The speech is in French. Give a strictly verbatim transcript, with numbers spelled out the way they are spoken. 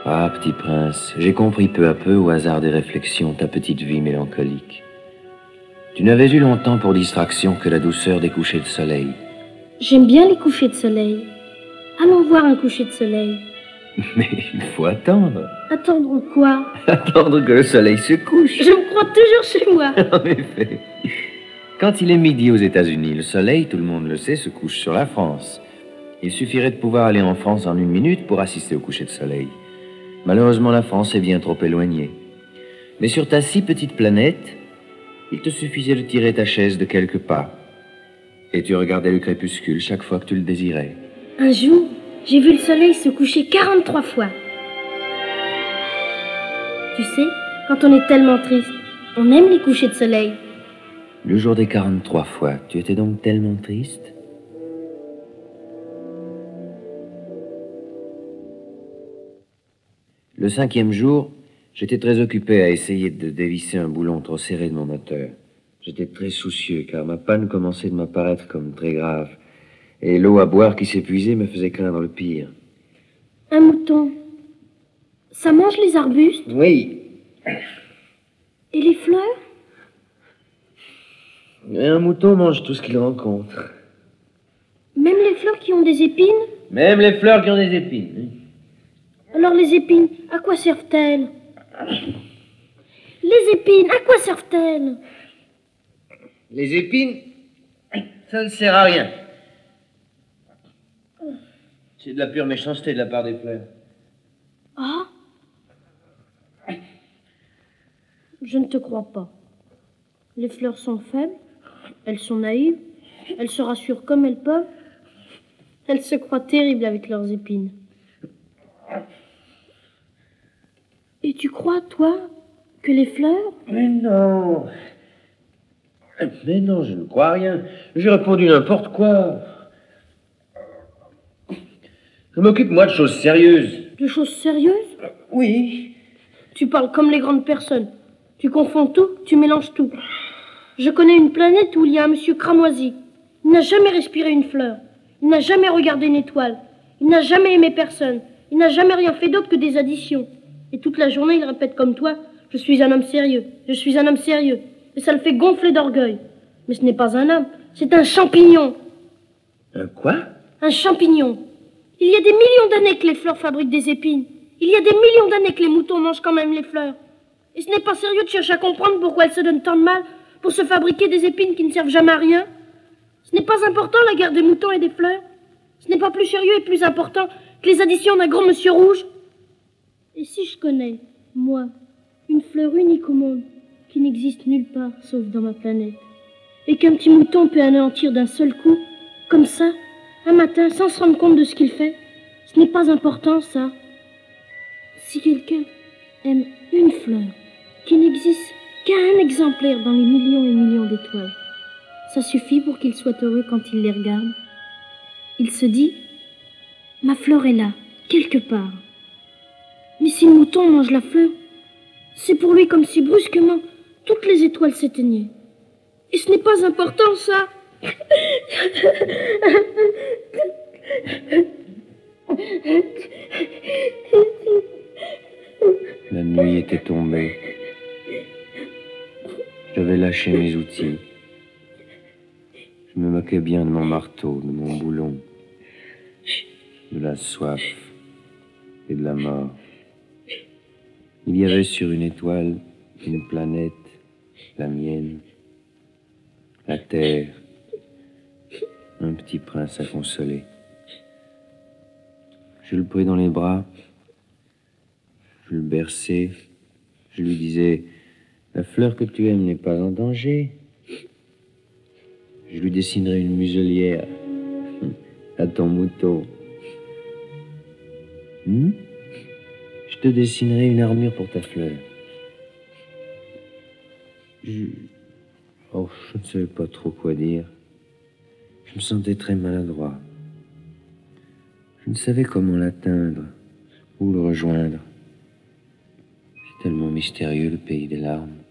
Ah, petit prince, j'ai compris peu à peu, au hasard des réflexions, ta petite vie mélancolique. Tu n'avais eu longtemps pour distraction que la douceur des couchers de soleil. J'aime bien les couchers de soleil. Allons voir un coucher de soleil. Mais il faut attendre. Attendre quoi? Attendre que le soleil se couche. Je me crois toujours chez moi. En effet. Quand il est midi aux États-Unis, le soleil, tout le monde le sait, se couche sur la France. Il suffirait de pouvoir aller en France en une minute pour assister au coucher de soleil. Malheureusement, la France est bien trop éloignée. Mais sur ta si petite planète, il te suffisait de tirer ta chaise de quelques pas. Et tu regardais le crépuscule chaque fois que tu le désirais. Un jour, j'ai vu le soleil se coucher quarante-trois fois. Tu sais, quand on est tellement triste, on aime les couchers de soleil. Le jour des quarante-trois fois, tu étais donc tellement triste? Le cinquième jour, j'étais très occupé à essayer de dévisser un boulon trop serré de mon moteur. J'étais très soucieux, car ma panne commençait de m'apparaître comme très grave. Et l'eau à boire qui s'épuisait me faisait craindre le pire. Un mouton, ça mange les arbustes? Oui. Et les fleurs? Et un mouton mange tout ce qu'il rencontre. Même les fleurs qui ont des épines? Même les fleurs qui ont des épines. Alors les épines, à quoi servent-elles? Les épines, à quoi servent-elles? Les épines, ça ne sert à rien. C'est de la pure méchanceté de la part des fleurs. Ah? Je ne te crois pas. Les fleurs sont faibles, elles sont naïves, elles se rassurent comme elles peuvent. Elles se croient terribles avec leurs épines. Et tu crois, toi, que les fleurs... Mais non. Mais non, je ne crois rien. J'ai répondu n'importe quoi. Je m'occupe, moi, de choses sérieuses. De choses sérieuses? Oui. Tu parles comme les grandes personnes. Tu confonds tout, tu mélanges tout. Je connais une planète où il y a un monsieur cramoisi. Il n'a jamais respiré une fleur. Il n'a jamais regardé une étoile. Il n'a jamais aimé personne. Il n'a jamais rien fait d'autre que des additions. Et toute la journée, il répète comme toi, je suis un homme sérieux, je suis un homme sérieux. Et ça le fait gonfler d'orgueil. Mais ce n'est pas un homme, c'est un champignon. Un quoi? Un champignon. Il y a des millions d'années que les fleurs fabriquent des épines. Il y a des millions d'années que les moutons mangent quand même les fleurs. Et ce n'est pas sérieux de chercher à comprendre pourquoi elles se donnent tant de mal pour se fabriquer des épines qui ne servent jamais à rien. Ce n'est pas important, la guerre des moutons et des fleurs. Ce n'est pas plus sérieux et plus important que les additions d'un gros monsieur rouge. Et si je connais, moi, une fleur unique au monde qui n'existe nulle part sauf dans ma planète, et qu'un petit mouton peut anéantir d'un seul coup, comme ça, un matin, sans se rendre compte de ce qu'il fait, ce n'est pas important, ça. Si quelqu'un aime une fleur qui n'existe qu'un exemplaire dans les millions et millions d'étoiles, ça suffit pour qu'il soit heureux quand il les regarde. Il se dit, ma fleur est là, quelque part. Mais si le mouton mange la fleur, c'est pour lui comme si brusquement toutes les étoiles s'éteignaient. Et ce n'est pas important, ça. La nuit était tombée. J'avais lâché mes outils. Je me moquais bien de mon marteau, de mon boulon, de la soif et de la mort. Il y avait sur une étoile une planète, la mienne, la terre, un petit prince à consoler. Je le pris dans les bras, je le berçais, je lui disais, la fleur que tu aimes n'est pas en danger. Je lui dessinerai une muselière à ton mouton. Hmm? Je te dessinerai une armure pour ta fleur. Je... Oh, je ne savais pas trop quoi dire. Je me sentais très maladroit. Je ne savais comment l'atteindre ou le rejoindre. C'est tellement mystérieux, le pays des larmes.